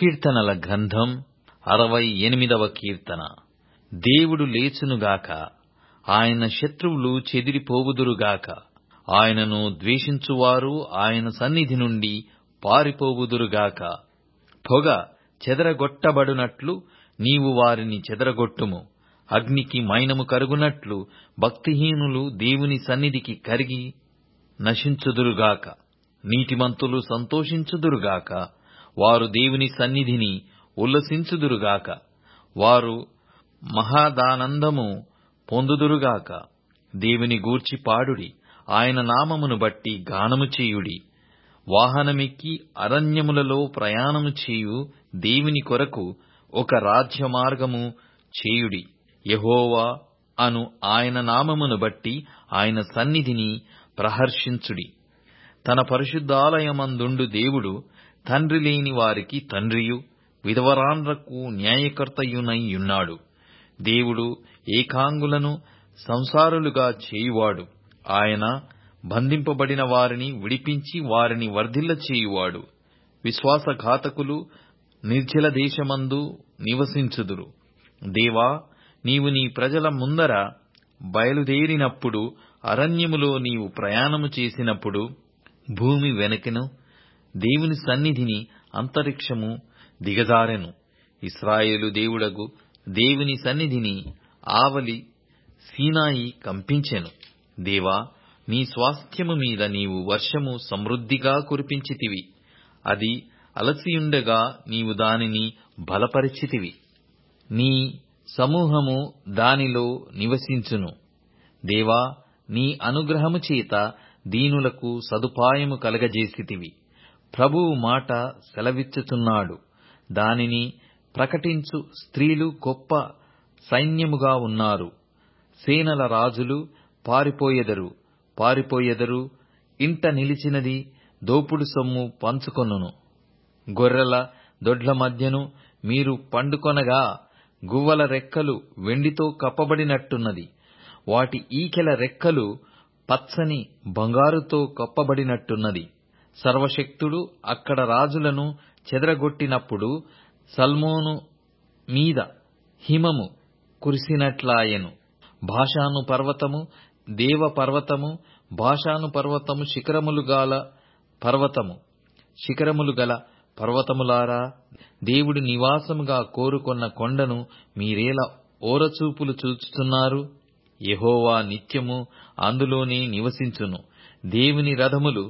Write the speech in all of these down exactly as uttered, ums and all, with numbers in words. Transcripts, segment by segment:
కీర్తనల గ్రంథం అరవై ఎనిమిదవ కీర్తన. దేవుడు లేచునుగాక, ఆయన శత్రువులు చెదిరిపోవుదురుగాక. ఆయనను ద్వేషించువారు ఆయన సన్నిధి నుండి పారిపోవుదురుగాక. పొగ చెదరగొట్టబడునట్లు నీవు వారిని చెదరగొట్టుము. అగ్నికి మైనము కరుగునట్లు భక్తిహీనులు దేవుని సన్నిధికి కరిగి నశించుదురుగాక. నీతిమంతులు సంతోషించుదురుగాక, వారు దేవుని సన్నిధిని ఉల్లసించుదురుగాక. వారు మహదానందము పొందుదురుగాక. దేవుని గూర్చి పాడుడి, ఆయన నామమును బట్టి గానము చేయుడి. వాహనమెక్కి అరణ్యములలో ప్రయాణము చేయు దేవుని కొరకు ఒక రాజ్య మార్గము చేయుడి. యెహోవా అను ఆయన నామమును బట్టి ఆయన సన్నిధిని ప్రహర్షించుడి. తన పరిశుద్ధాలయమందుండు దేవుడు తండ్రి లేని వారికి తండ్రియు విధవరాండ్రకు న్యాయకర్తయునై యున్నాడు. దేవుడు ఏకాంగులను సంసారులుగా చేయువాడు. ఆయన బంధింపబడిన వారిని విడిపించి వారిని వర్ధిల్ల చేయువాడు. విశ్వాసఘాతకులు నిర్జల దేశమందు నివసించుదురు. దేవా, నీవు నీ ప్రజల ముందర బయలుదేరినప్పుడు, అరణ్యములో నీవు ప్రయాణము చేసినప్పుడు, భూమి వెనకెను దేవుని సన్నిధిని అంతరిక్షము దిగజారెను. ఇశ్రాయేలు దేవుడగు దేవుని సన్నిధిని ఆవలి సీనాయి కంపించెను. దేవా, నీ స్వాస్థ్యము మీద నీవు వర్షము సమృద్ధిగా కురిపించితివి. అది అలసియుండగా నీవు దానిని బలపరిచితివి. నీ సమూహము దానిలో నివసించును. దేవా, నీ అనుగ్రహము చేత దీనులకు సదుపాయము కలగజేసితివి. ప్రభువు మాట సెలవిచ్చుచున్నాడు, దానిని ప్రకటించు స్త్రీలు గొప్ప సైన్యముగా ఉన్నారు. సేనల రాజులు పారిపోయెదరు పారిపోయెదరు ఇంట నిలిచినది దోపుడు సొమ్ము పంచుకొనును. గొర్రెల దొడ్ల మధ్యను మీరు పండుకొనగా గువ్వల రెక్కలు వెండితో కప్పబడినట్టున్నది. వాటి ఈకెల రెక్కలు పచ్చని బంగారుతో కప్పబడినట్టున్నది. సర్వశక్తుడు అక్కడ రాజులను చెదరగొట్టినప్పుడు సల్మోను మీద హిమము కురిసినట్లాయెను. బాషాను పర్వతము దేవ పర్వతము, బాషాను పర్వతము శిఖరములు గల పర్వతము. శిఖరములు గల పర్వతములారా, దేవుడి నివాసముగా కోరుకొన్న కొండను మీరేలా ఓరచూపులు చూచుతున్నారు? యెహోవా నిత్యము అందులోనే నివసించును. దేవుని రథములు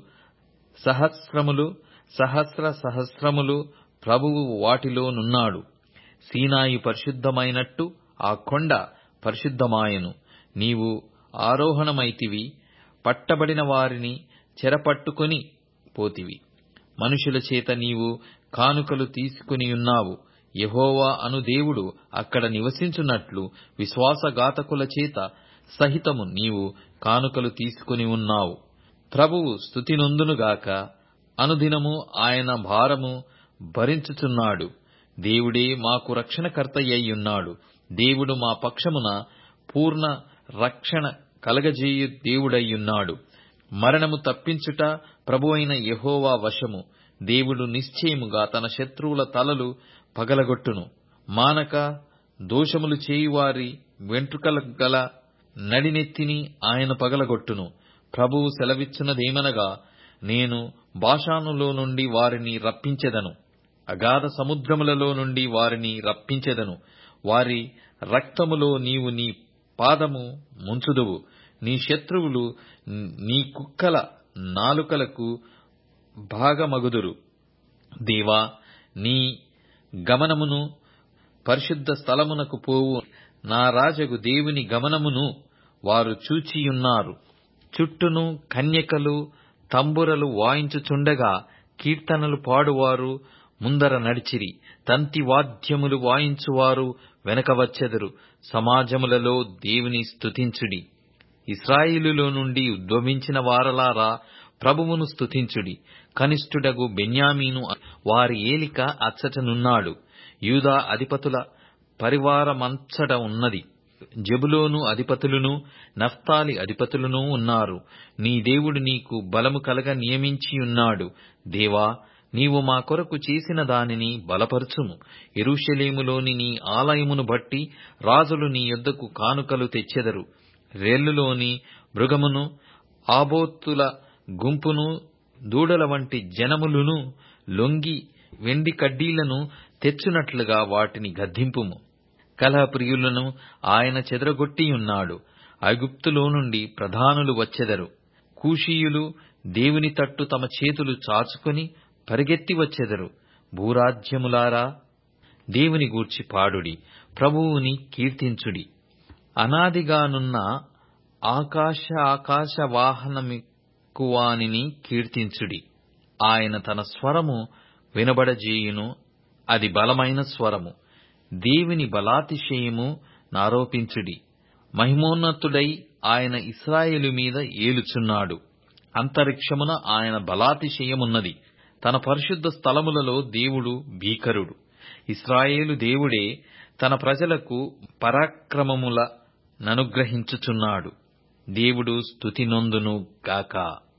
సహస్రములు సహస్ర సహస్రములు, ప్రభువు వాటిలోనున్నాడు. సీనాయి పరిశుద్ధమైనట్టు ఆ కొండ పరిశుద్ధమాయెను. నీవు ఆరోహణమైతివి, పట్టబడిన వారిని చెరపట్టుకొని పోతివి. మనుషుల చేత నీవు కానుకలు తీసుకునియున్నావు. యెహోవా అను దేవుడు అక్కడ నివసించున్నట్లు విశ్వాసఘాతకుల చేత సహితము నీవు కానుకలు తీసుకుని ఉన్నావు. ప్రభువు స్తుతి నొందునుగాక, అనుదినము ఆయన భారము భరించుచున్నాడు. దేవుడే మాకు రక్షణకర్తయ్యున్నాడు. దేవుడు మా పక్షమున పూర్ణ రక్షణ కలగజేయు దేవుడయ్యున్నాడు. మరణము తప్పించుట ప్రభువైన యెహోవా వశము. దేవుడు నిశ్చయముగా తన శత్రువుల తలలు పగలగొట్టును. మానక దోషములు చేయువారి వెంట్రుకల గల నడినెత్తిని ఆయన పగలగొట్టును. ప్రభువు సెలవిచ్చున్నదేమనగా, నేను బాషానులో నుండి వారిని రప్పించెదను, అగాధ సముద్రములలో నుండి వారిని రప్పించెదను. వారి రక్తములో నీవు నీ పాదము ముంచుదువు. నీ శత్రువులు నీ కుక్కల నాలుకలకు భాగమగుదురు. దేవా, నీ గమనమును పరిశుద్ధ స్థలమునకు పోవు నా రాజగు దేవుని గమనమును వారు చూచియున్నారు. చుట్టూను కన్యకలు తంబురలు వాయించుచుండగా కీర్తనలు పాడువారు ముందర నడిచిరి. తంతి వాద్యములు వాయించువారు వెనక వచ్చెదరు. సమాజములలో దేవుని స్తుతించుడి. ఇశ్రాయేలులో నుండి ఉద్భవించిన వారలారా, ప్రభువును స్తుతించుడి. కనిష్ఠుడగు బెన్యామీను వారి ఏలిక అచ్చటనున్నాడు. యూదా అధిపతుల పరివారమంచట ఉన్నది. జెబులూను అధిపతులును నఫ్తాలి అధిపతులును ఉన్నారు. నీ దేవుడు నీకు బలము కలగ నియమించియున్నాడు. దేవా, నీవు మా కొరకు చేసిన దానిని బలపరచుము. యెరూషలేములోని నీ ఆలయమును బట్టి రాజులు నీ యొద్దకు కానుకలు తెచ్చెదరు. రెల్లులోని మృగమును, ఆబోతుల గుంపును, దూడల వంటి జనములును లొంగి వెండి కడ్డీలను తెచ్చునట్లుగా వాటిని గద్దింపుము. కలహప్రియులను ఆయన చెదరగొట్టియున్నాడు. ఐగుప్తులో నుండి ప్రధానులు వచ్చెదరు. కూషీయులు దేవుని తట్టు తమ చేతులు చాచుకొని పరిగెత్తి వచ్చెదరు. భూరాజ్యములారా, దేవుని గూర్చి పాడుడి, ప్రభువుని కీర్తించుడి. అనాదిగానున్న ఆకాశ ఆకాశ వాహనమెక్కువానిని కీర్తించుడి. ఆయన తన స్వరము వినబడజేయును, అది బలమైన స్వరము. దేవుని బలాతిశయము నారోపించుడి. మహిమోన్నతుడై ఆయన ఇశ్రాయేలు మీద ఏలుచున్నాడు. అంతరిక్షమున ఆయన బలాతిశయమున్నది. తన పరిశుద్ధ స్థలములలో దేవుడు భీకరుడు. ఇశ్రాయేలు దేవుడే తన ప్రజలకు పరాక్రమముల ననుగ్రహించుచున్నాడు. దేవుడు స్తుతి నొందును గాక.